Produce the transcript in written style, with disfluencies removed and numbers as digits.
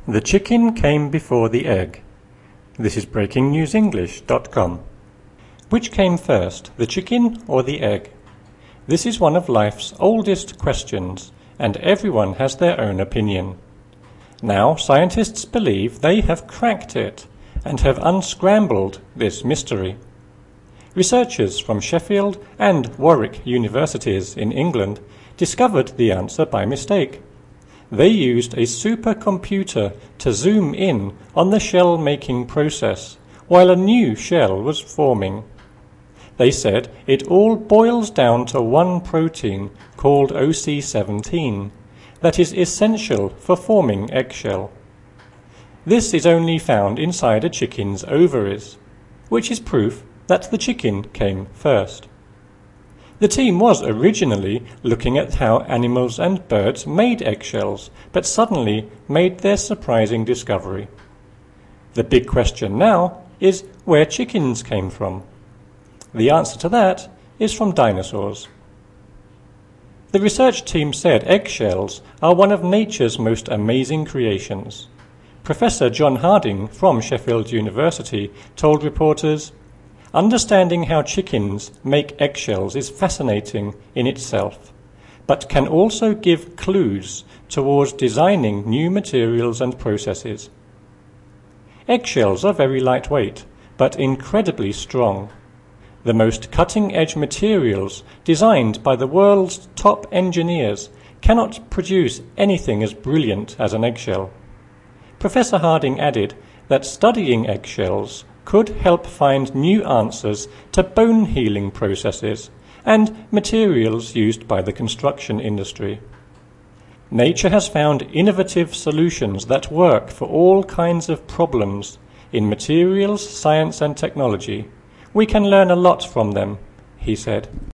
The chicken came before the egg. This is breakingnewsenglish.com. Which came first, the chicken or the egg? This is one of life's oldest questions, and everyone has their own opinion. Now scientists believe they have cracked it and have unscrambled this mystery. Researchers from Sheffield and Warwick universities in England discovered the answer by mistake. They used a supercomputer to zoom in on the shell-making process while a new shell was forming. They said it all boils down to one protein called OC17 that is essential for forming eggshell. This is only found inside a chicken's ovaries, which is proof that the chicken came first. The team was originally looking at how animals and birds made eggshells, but suddenly made their surprising discovery. The big question now is where chickens came from. The answer to that is from dinosaurs. The research team said eggshells are one of nature's most amazing creations. Professor John Harding from Sheffield University told reporters, "Understanding how chickens make eggshells is fascinating in itself, but can also give clues towards designing new materials and processes. Eggshells are very lightweight, but incredibly strong. The most cutting-edge materials designed by the world's top engineers cannot produce anything as brilliant as an eggshell." Professor Harding added that studying eggshells could help find new answers to bone healing processes and materials used by the construction industry. Nature has found innovative solutions that work for all kinds of problems in materials, science and technology. We can learn a lot from them, he said.